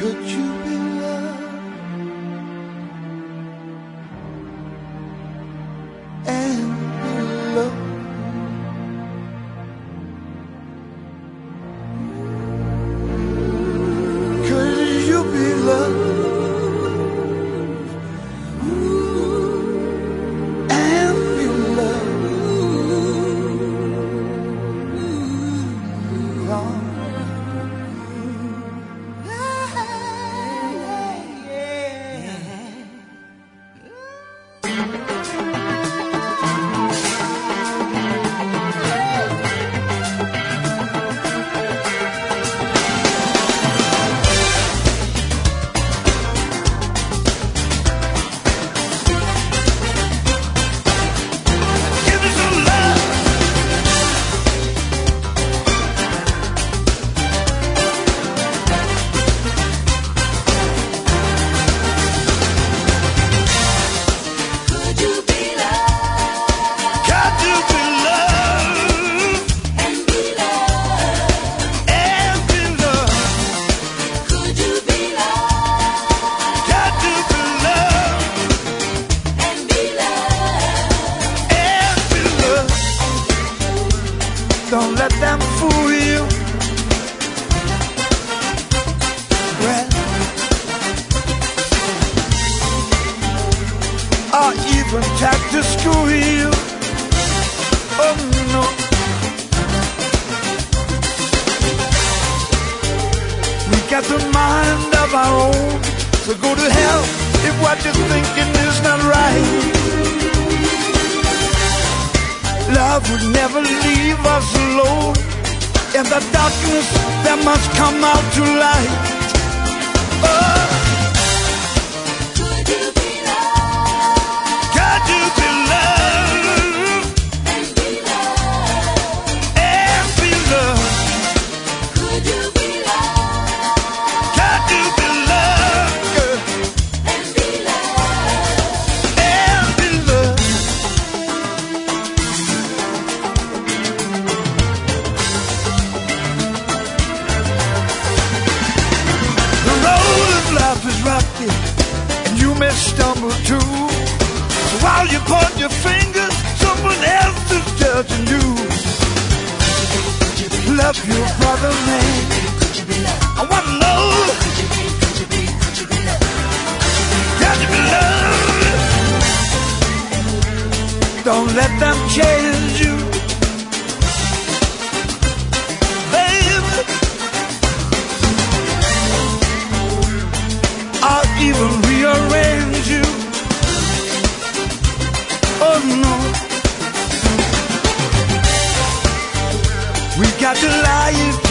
Could you be love and be love? Could you be love and be love? Don't let them fool you. Well, or even try to screw you. Oh no. We got the mind of our own, so go to hell if what you're thinking is not right. Love would never leave us alone. In the darkness, there must come out to light. Oh. Could you be love? Could you be love? And be love. And be love. Could you be love? Could you be love, girl? And be love. And be love. Life is rocky, and you may stumble too. So while you point your fingers, someone else is judging you. Love your brother, man. I want to know. Could you be loved? Don't let them change you, baby. I'll even rearrange you. Oh no. We got to life